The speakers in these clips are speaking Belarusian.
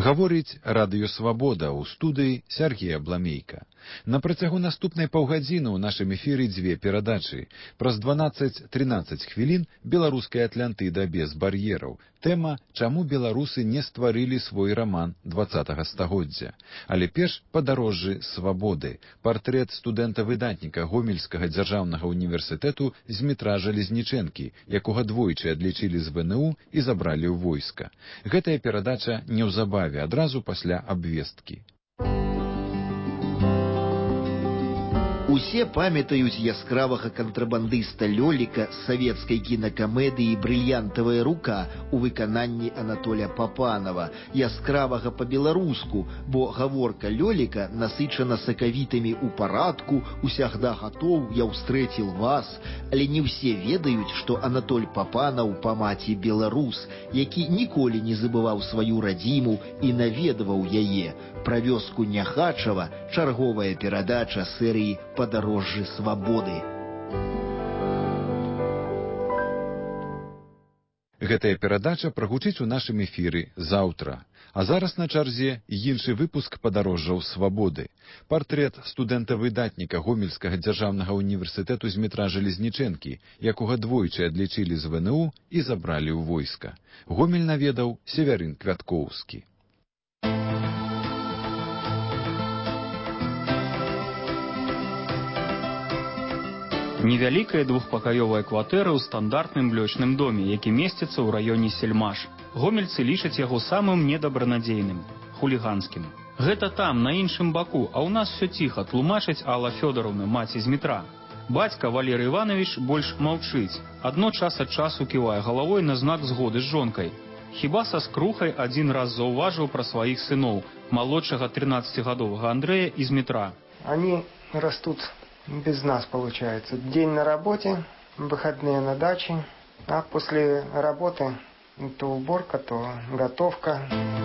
Гаворыць радыё «Свабода» ў студыі Сергея Бламейка. На працягу наступнай паўгадзіны ў нашым эфіры дзве перадачы. Праз 12-13 хвілін беларуская Атлантыда без бар'ераў. Тэма «Чаму беларусы не стварылі свой раман 20-го стагоддзя». Але перш падарожжы свабоды. Партрэт студэнта-выдатніка Гомельскага дзяржаўнага універсітэту Змітра Жалезнічэнкі, якога двойчы адлічылі з ВНУ і забралі ў войска. Гэтая перадача неўзабаве, адразу пасля абвесткі. Усе памятаюць яскравага кантрабандыста Лёліка з савецкай кінакамедыі «Брыльянтавая рука» у выкананні Анатоля Папанова, яскравага па-беларуску, бо гаворка Лёліка насычана сакавітамі «у парадку», «усягда гатоў», «я ўстрэціл вас», але не ўсе ведаюць, што Анатоль Папанаў па маці беларус, які ніколі не забываў сваю радзіму і наведваў яе. Пра вёску Няхачава чарговая перадача серыі «Падарожжы свабоды». Гэтая перадача прагучыць у нашым эфіры заўтра. А зараз на чарзе іншы выпуск «Падарожжаў свабоды». Партрэт студэнта-выдатніка Гомельскага дзяржаўнага універсітэту Змітра Жалезнічэнкі, якога двойчы адлічылі з ВНУ і забралі ў войска. Гомель наведаў Севярын Квяткоўскі. Невялікая двухпакаёвая кватэра ў стандартным блочным доме, які месціцца ў раёне Сельмаш. Гомельцы лічаць яго самым недабранадзейным, хуліганскім. Гэта там, на іншым баку, а ў нас все ціха, тлумачыць Алла Фёдоровна, маці Змітра. Бацька Валерый Иванович больш маўчыць. Адно час ад часу ківае галавой на знак згоды з жонкай. Хіба са скрухай адзін раз заўважыў пра сваіх сыноў, малодшага 13-гадовага Андрэя і Змітра. Они растут без нас, получается. День на работе, выходные на даче, а после работы то уборка, то готовка.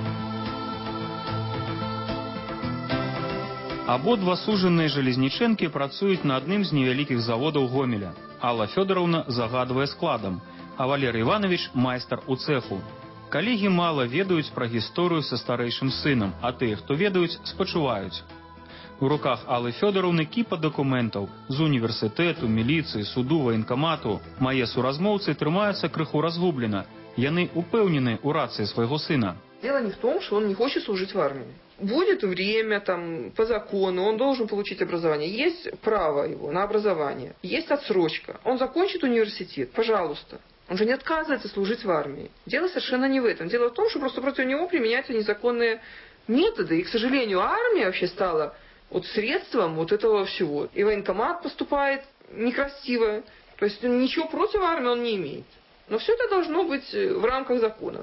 Абодва сужаныя Жалезнічэнкі працуюць на адным з невялікіх заводаў Гомеля. Алла Фёдоровна загадвае складам, а Валерый Иванович майстар у цэху. Калегі мала ведаюць пра гісторыю са старэйшым сынам, а тыя, хто ведаюць, спачуваюць. У руках Аллы Фёдоровны кіпа дакументаў з універсітэту, міліцыі, суду, военкамату. Мае суразмоўцы трымаюцца крыху разгублена. Яны упэўнены ў рацыі свайго сына. Дело не в том, что он не хочет служить в армии. Будет время, по закону, он должен получить образование. Есть право его на образование, есть отсрочка. Он закончит университет, пожалуйста. Он же не отказывается служить в армии. Дело совершенно не в этом. Дело в том, что просто против него применяются незаконные методы. И, к сожалению, армия вообще стала средством этого всего. И военкомат поступает некрасиво. То есть ничего против армии он не имеет. Но все это должно быть в рамках закона.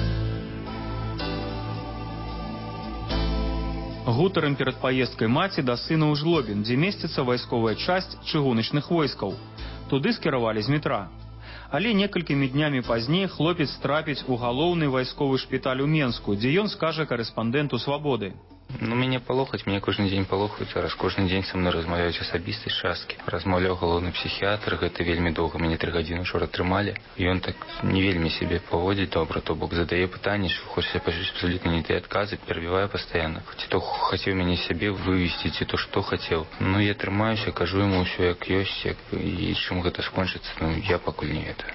Гутарым перад паездкай маці да сына ў Жлобін, дзе месціцца вайсковая часць чыгуначных войскаў. Туды скіравалі Змітра. Але некалькімі днямі пазней хлопец трапіць у галоўны вайсковы шпіталь у Менску, дзе ён скажа карэспандэнту «Свабоды». Мяне палохаць, мяне кожны дзень палохаюць, раз кожны дзень са мной размаўляюць асабістай часткі. Размаўляў галоўны псіхіятр, гэта вельмі доўга, мяне 3 гадзіны ўчора трымалі. І ён так не вельмі сябе паводзіць добра, то бок задае пытанні, што хочацца пачуць абсалютна не тыя адказы, перабівае пастаянна. Ці то хацеў мяне сябе вывесці, ці то што хацеў. Я трымаюся, кажу яму ўсё як ёсць, і чым гэта скончыцца, я пакуль не ведаю.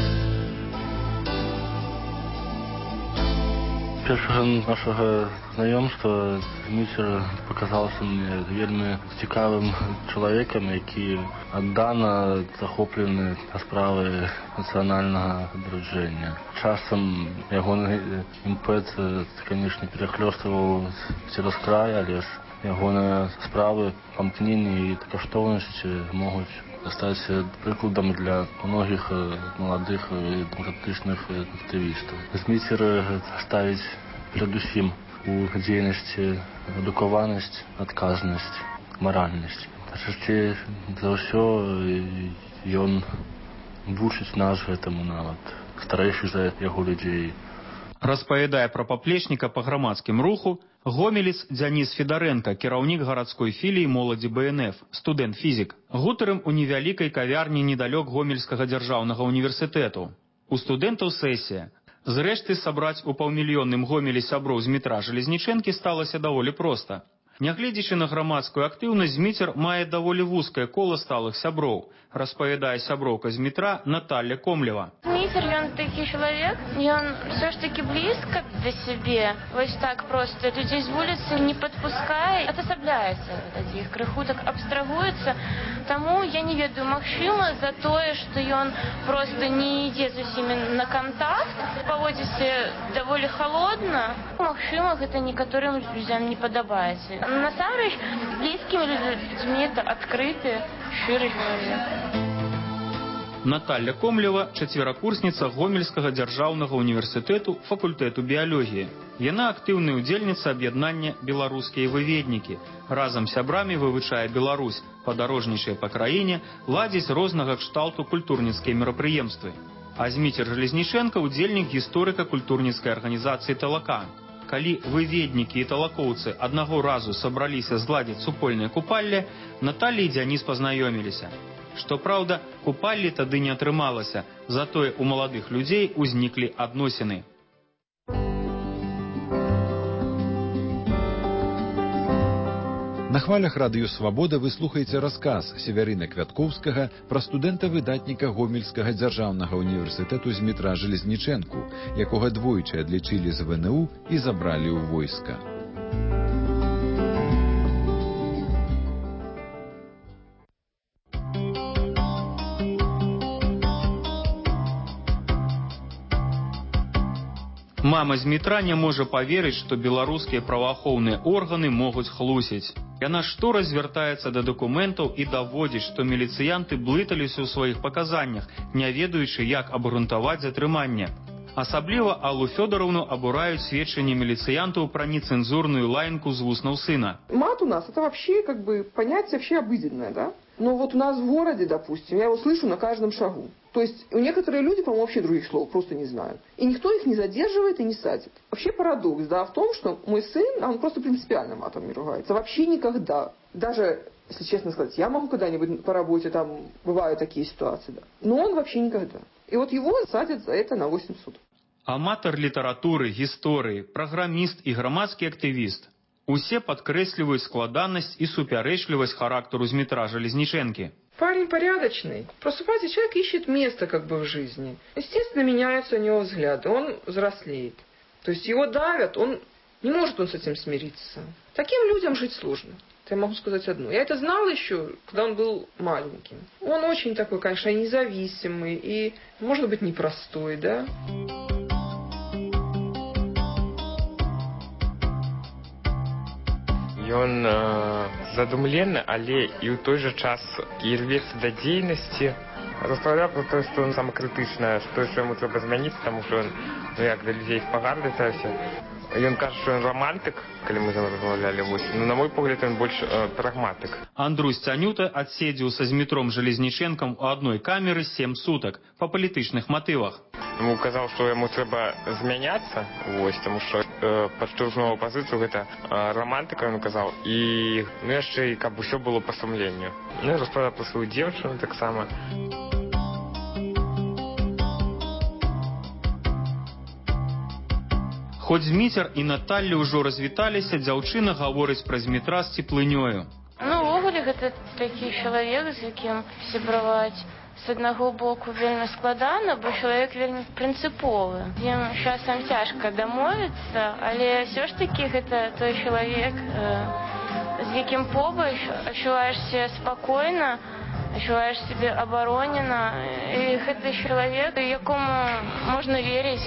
Першага нашага знаёмства Зміцер паказаўся мне вельмі цікавым чалавекам, які аддана захоплены справай нацыянальнага адраджэння. Часам ягоны імпэт, канешне, перахлёстываў цераз край, але ж ягоныя справы, памкненні і каштоўнасці могуць стаць прыкладам для многіх маладых і дэмакратычных актывістаў. Зміцер ставіць перадусім у дзейнасці адукаванасць, адказнасць, маральнасць. Часцей за ўсё ён вучыць нас гэтаму нават, старэйшых за яго людзей. Распавядае пра паплечніка па грамадскім руху гомелец Дзяніс Федарэнка, кіраўнік гарадской філіі моладзі БНФ, студэнт-фізік. Гутарым у невялікай кавярні недалёк Гомельскага дзяржаўнага універсітэту. У студэнтаў сесія. Зрэшты, сабраць у паўмільённым Гомелі сяброў Змітра Жалезнічэнкі сталася даволі проста. Нягледзячы на грамадскую актыўнасць, Зміцер мае даволі вузкае кола сталых сяброў, распавядае сяброўка Змітра Наталья Комлева. Зміцер, ён такі чалавек, ён все ж таки блізка да сябе, вось так просто людзей з вуліцы не падпускае, адасабляецца ад іх, крыху так абстрагуецца, таму я не ведаю, магчыма, за тое, што ён просто не ідзе з усімі на кантакт, паводзіцца даволі халодна, магчыма, гэта некаторым людзям не падабаецца. Насамрэч, блізкімі людзьмі это адкрыты, шчыры чалавек. Наталья Комлева – чацверакурсніца Гомельскага дзяржаўнага універсітэту факультэту біялогіі. Яна актыўная удзельніца аб'яднання «Беларускія выведнікі». Разам з сябрамі вывучае Беларусь, падарожнічае па краіне, ладзіць рознага кшталту культурніцкія мерапрыемствы. А Зміцер Жалезнічэнка – удзельнік гісторыка-культурніцкай арганізацыі «Талака». Калі выведнікі і талакоўцы аднаго разу сабраліся зладзіць супольнае купалле, Наталья і Дзяніс пазнаёміліся. Што праўда, купаллі тады не атрымалася, затое у маладых людзей узніклі адносіны. На хвалях радыё «Свабода» вы слухаеце расказ Севярына Квяткоўскага пра студэнта-выдатніка Гомельскага дзяржаўнага універсітэту Змітра Жалезнічэнку, якога двойчы адлічылі з ВНУ і забралі ў войска. Мама Змітра не можа паверыць, што беларускія праваахоўныя органы могуць хлусіць. Яна штораз звяртаецца да дакументаў і даводзіць, што міліцыянты блыталіся ў сваіх паказаннях, не ведаючы, як абгрунтаваць затрыманне. Асабліва Аллу Фёдоровну абураюць сведчанні міліцыянтаў пра нецэнзурную лаянку з вуснаў сына. Мат у нас это вообще как бы понятие вообще обыденное, да? Но вот у нас в городе, допустим, я его слышу на каждом шагу. То есть некоторые люди, по-моему, вообще других слов просто не знают. И никто их не задерживает и не садит. Вообще парадокс, да, в том, что мой сын, он просто принципиально матом не ругается. Вообще никогда. Даже, если честно сказать, я могу когда-нибудь по работе, там, бывают такие ситуации, да. Но он вообще никогда. И вот его садят за это на 8 суток. Аматар літаратуры, гісторыі, праграміст і грамадскі актывіст. Усе падкрэсліваюць складанасць і супярэчлівасць характару Змітра Жалезнічэнкі. Парень порядочный. Просто, понимаете, человек ищет место как бы в жизни. Естественно, меняются у него взгляды, он взрослеет. То есть его давят, он не может он с этим смириться. Таким людям жить сложно. Это я могу сказать одно. Я это знала еще, когда он был маленьким. Он очень такой, конечно, независимый и, может быть, непростой, да? Ён задумлены, але і ў той жа час і рвецца да дзейнасці. Распавядаў про тое, што ён самакрытычна, што яму трэба змяніць, таму што ён, як да людзей пагардзіцца. Ён кажа, што ён романтык, калі мы з ім размаўлялі, вось. Ну, на мой погляд, ён больш прагматык. Андрусь Цанюта адседзеў са Змітром Жалезнічэнкам у адной камеры 7 сутак па палітычных матывах. Яму казаў, што яму трэба змяняцца, вось, таму што падштурхнуў апазіцыю, гэта романтыка, ён казаў, і яшчэ, каб усё было па сумленню. Ну, распавядаў пра сваю дзеўчыну таксама. Хоць Зміцер і Наталля ўжо развіталіся, дзяўчына гаворыць пра Змітра з цеплынёю. Ну, увогуле, гэта такі чалавек, з якім сябраваць з аднаго боку вельмі складана, бо чалавек вельмі прынцыповы. Ім часам цяжка дамовіцца, але ўсё ж такі гэта той чалавек, з якім побач адчуваеш сябе спакойна, адчуваеш сябе абаронена, і гэта чалавек, якому можна верыць.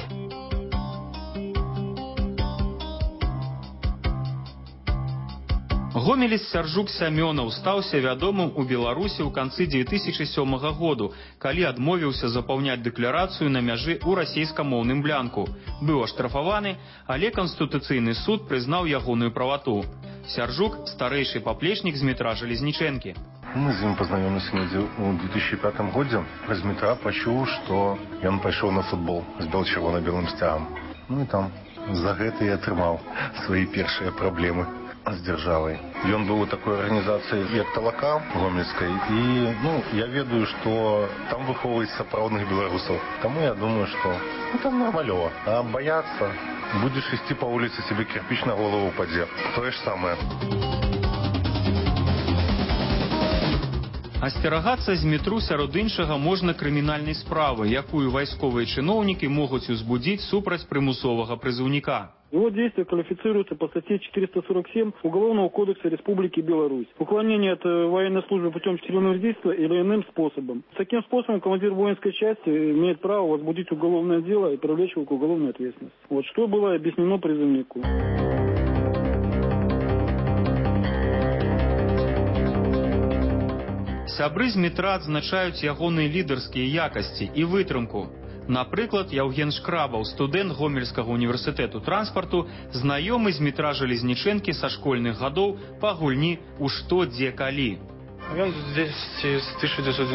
Гомелец Сяржук Сямёнаў стаўся вядомым у Беларусі ў канцы 2007 году, калі адмовіўся запаўняць дэкларацыю на мяжы ў расейскамоўным блянку. Быў аштрафаваны, але Канстытуцыйны суд прызнаў ягоную правату. Сяржук – старэйшы паплечнік Змітра Жалезнічэнкі. Мы з ім пазнаёміліся ў 2005 годзе. З Змітра пачуў, што ён пайшоў на футбол з бел-чырвона-белым сцягам. Ну і там за гэта і атрымаў свае першыя праблемы. з дзяржавай. Ён быў у такой арганізацыі, як Талака гомельскай, і я ведаю, што там выхоўваюць сапраўдных беларусаў. Таму я думаю, што там нармалёва. А баяцца, будзеш ісці па вуліцы, сябе кірпіч на голову упадзе. Тое ж самае. Асцерагацца з метру сярод іншага можна крымінальнай справы, якую вайсковыя чыноўнікі могуць узбудзіць супраць прымусовага прызыўніка. Его действия квалифицируются по статье 447 Уголовного кодекса Республики Беларусь. Уклонение от военной службы путем тюремного действия или иным способом. Таким способом командир воинской части имеет право возбудить уголовное дело и привлечь его к уголовной ответственности. Вот что было объяснено призывнику. Сябры з метра адзначаюць ягоныя лідарскія якасці і вытрымку. Напрыклад, Яўген Шкрабаў, студэнт Гомельскага універсітэту транспарту, знаёмы з метра Жалезнічэнкі са школьных гадоў па гульні ў «Што, дзе, калі». Ён здесь з 1990